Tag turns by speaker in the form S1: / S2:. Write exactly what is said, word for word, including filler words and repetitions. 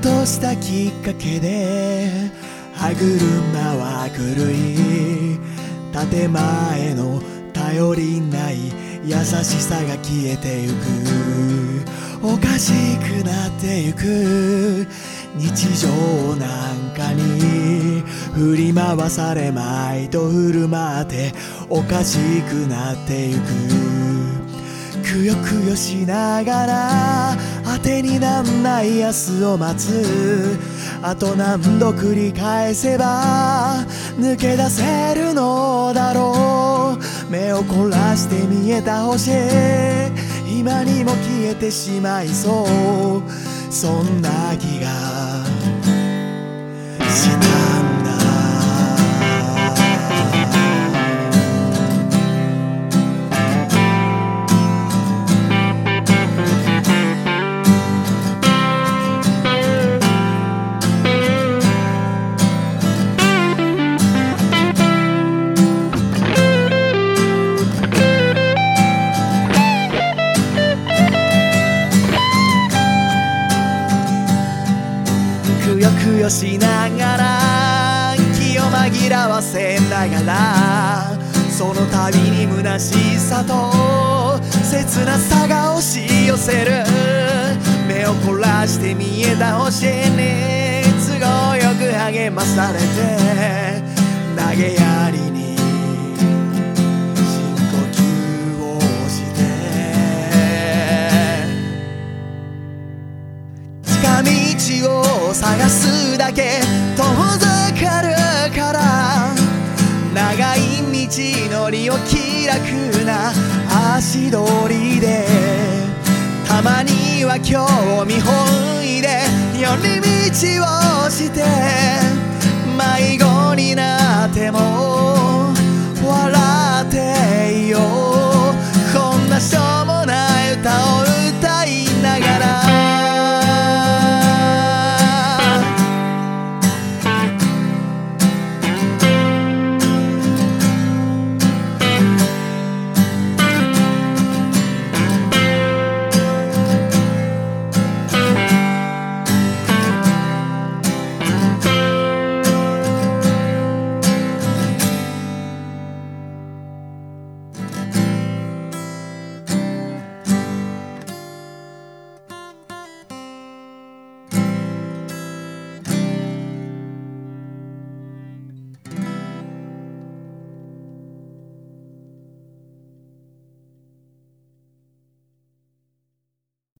S1: としたきっかけで歯車は狂い、建前の頼りない優しさが消えてゆく、おかしくなってゆく日常なんかに振り回されまいと振る舞っておかしくなってゆく、くよくよしながら当てになんない明日を待つ、あと何度繰り返せば抜け出せるのだろう。目を凝らして見えた星、今にも消えてしまいそう、そんな気がしたんだ。くよくよしながら気を紛らわせながら、その度に虚しさと切なさが押し寄せる、目を凝らして見えた星に都合よく励まされて投げやりに深呼吸をして近道を探すだけ遠ざかるから、長い道のりを気楽な足取りで、たまには興味本位で寄り道をして